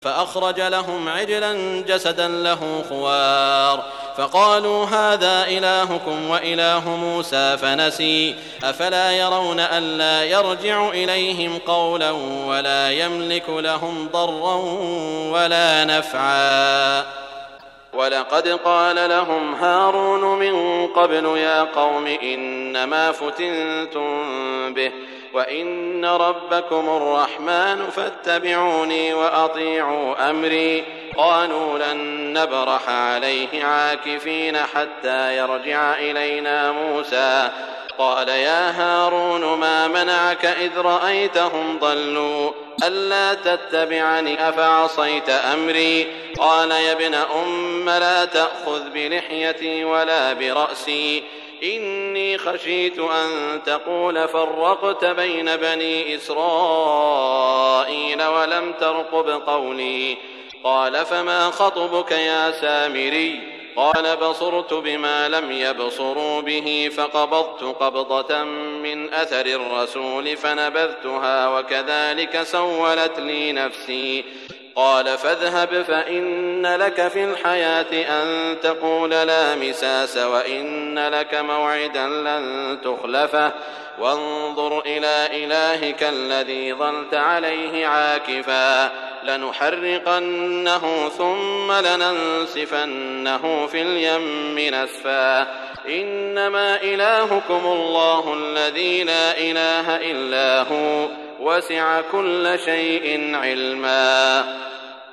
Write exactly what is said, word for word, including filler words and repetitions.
فأخرج لهم عجلا جسدا له خوار فقالوا هذا إلهكم وإله موسى فنسي أفلا يرون ألا يرجع إليهم قولا ولا يملك لهم ضرا ولا نفعا ولقد قال لهم هارون من قبل يا قوم إنما فتنتم به وإن ربكم الرحمن فاتبعوني وأطيعوا أمري قالوا لن نبرح عليه عاكفين حتى يرجع إلينا موسى قال يا هارون ما منعك إذ رأيتهم ضلوا ألا تتبعني أفعصيت أمري قال يا ابن أم لا تأخذ بلحيتي ولا برأسي إني خشيت أن تقول فرقت بين بني إسرائيل ولم ترقب قولي قال فما خطبك يا سامري قال بصرت بما لم يبصروا به فقبضت قبضة من أثر الرسول فنبذتها وكذلك سولت لي نفسي قال فاذهب فإن لك في الحياة أن تقول لا مساس وإن لك موعدا لن تخلفه وانظر إلى إلهك الذي ظلت عليه عاكفا لنحرقنه ثم لننسفنه في اليم نسفا إنما إلهكم الله الذي لا إله إلا هو وسع كل شيء علما